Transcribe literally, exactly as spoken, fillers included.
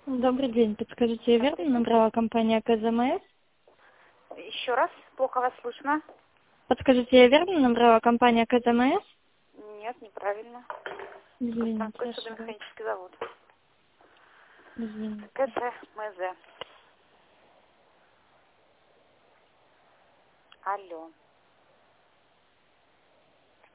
Добрый день. Подскажите, я верно набрала компания КЗМС? Еще раз, плохо вас слышно. Подскажите, я верно набрала компания КЗМС? Нет, неправильно. Извините, Костанкой ошиблась. судомеханический завод. Извините. КЗМЗ. Алло.